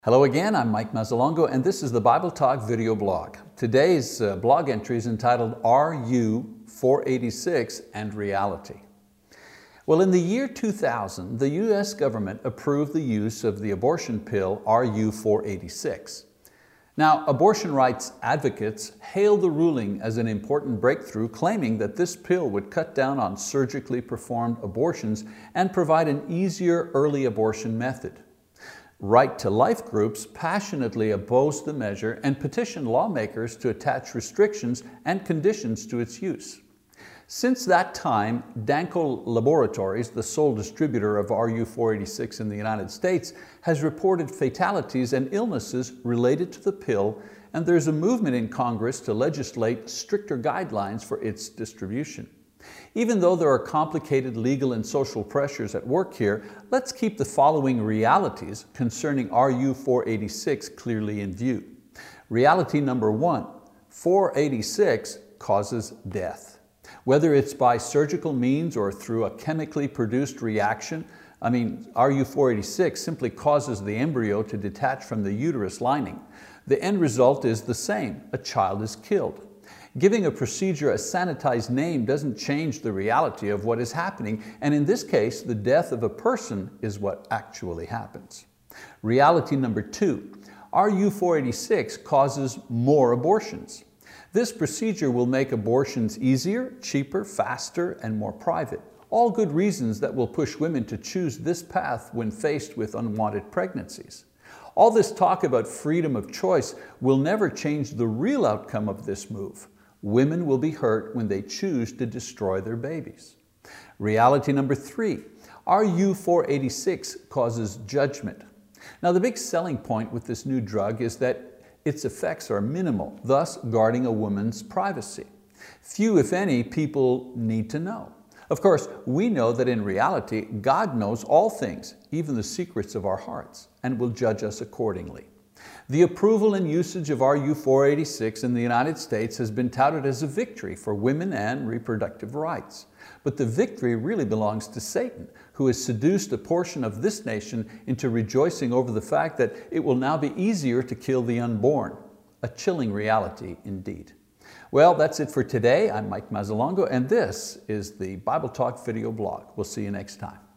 Hello again, I'm Mike Mazzalongo, and this is the Bible Talk video blog. Today's blog entry is entitled, Are You 486 and Reality? Well, in the year 2000, the U.S. government approved the use of the abortion pill RU 486. Now, abortion rights advocates hailed the ruling as an important breakthrough, claiming that this pill would cut down on surgically performed abortions and provide an easier early abortion method. Right to Life groups passionately opposed the measure and petitioned lawmakers to attach restrictions and conditions to its use. Since that time, Danco Laboratories, the sole distributor of RU 486 in the United States, has reported fatalities and illnesses related to the pill, and there's a movement in Congress to legislate stricter guidelines for its distribution. Even though there are complicated legal and social pressures at work here, let's keep the following realities concerning RU 486 clearly in view. Reality number one, 486 causes death. Whether it's by surgical means or through a chemically produced reaction, RU 486 simply causes the embryo to detach from the uterus lining. The end result is the same, a child is killed. Giving a procedure a sanitized name doesn't change the reality of what is happening, and in this case, the death of a person is what actually happens. Reality number two, RU 486 causes more abortions. This procedure will make abortions easier, cheaper, faster, and more private. All good reasons that will push women to choose this path when faced with unwanted pregnancies. All this talk about freedom of choice will never change the real outcome of this move. Women will be hurt when they choose to destroy their babies. Reality number three, RU 486 causes judgment. Now, the big selling point with this new drug is that its effects are minimal, thus guarding a woman's privacy. Few, if any, people need to know. Of course, we know that in reality, God knows all things, even the secrets of our hearts, and will judge us accordingly. The approval and usage of RU 486 in the United States has been touted as a victory for women and reproductive rights. But the victory really belongs to Satan, who has seduced a portion of this nation into rejoicing over the fact that it will now be easier to kill the unborn. A chilling reality indeed. Well, that's it for today. I'm Mike Mazzalongo, and this is the Bible Talk video blog. We'll see you next time.